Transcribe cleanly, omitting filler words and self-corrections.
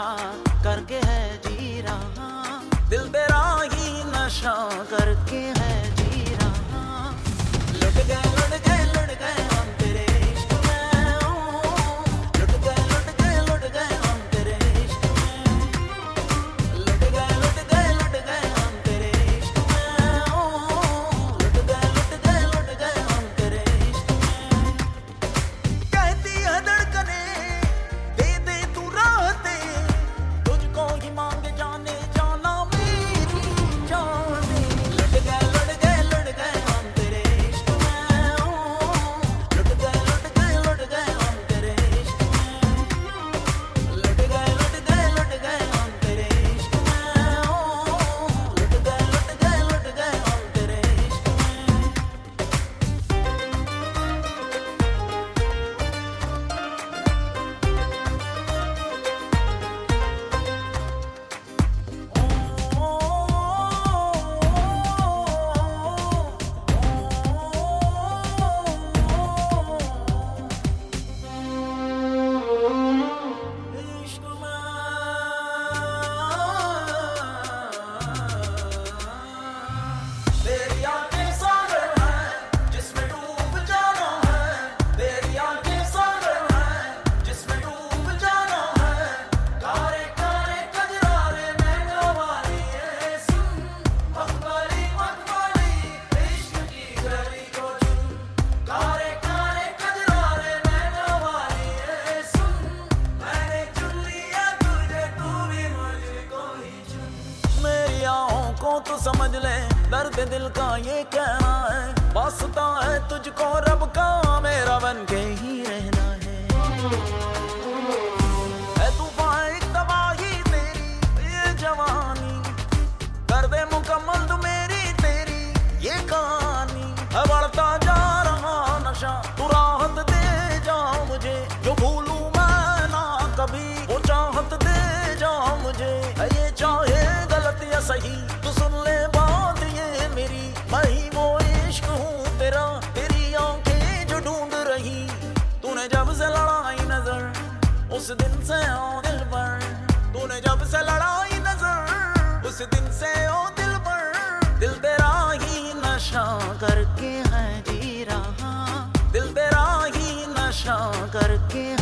नशा करके है जी रहा, दिल तेरा ही नशा करके है जी रहा। लुट गए लुट गए लुट गए हम तेरे इश्क में, लुट गए लुट गए लुट गए हम तेरे इश्क में, लुट गए लुट गए लुट गए हम तेरे इश्क में, लुट गए लुट गए लुट गए हम तेरे इश्क में। कहती है धड़कने दे दे तू राहते, तुझको ही मांगे जाने जाना मेरी जान दे। लुट गए लुट गए हम तेरे इश्क में, लुट गए लुट गए हम तेरे इश्क में, लुट गए लुट गए हम तेरे इश्क में, लुट गए लुट गए हम तेरे इश्क में। इश्क में तेरी आंखें सागर हैं जिसमें डूब जाना है, तेरी आंखें सागर हैं जिसमें डूब जाना है। कारे कारे कजरारे नैना वाली ये सुन, मखमली मखमली इश्क की गली को चुन। कारे कारे कजरारे नैना वाली ये सुन, मैंने चुन लिया तुझे तू भी मुझको ही चुन। मेरी आहों को तू समझ ले, दर्द दिल का ये कहना है, वास्ता है तुझको रब का मेरा बन के ही रहना है तूफान एक तबाही तेरी ये जवानी, कर दे मुकम्मल तू मेरी तेरी ये कहानी। है बढ़ता जा रहा नशा, तू राहत दे जा मुझे, जो भूलूं मैं ना कभी वो चाहत दे जा मुझे। है ये चाहे गलत या सही तू सुन ले बात ये मेरी, मैं ही वो इश्क हूँ तेरा, तेरी आंखें जो ढूंढ रही। तूने जब से लड़ाई नजर उस दिन से ओ दिल पर, तूने जब से लड़ाई नजर उस दिन से ओ दिल पर। दिल तेरा ही नशा करके है जी रहा, दिल तेरा ही नशा करके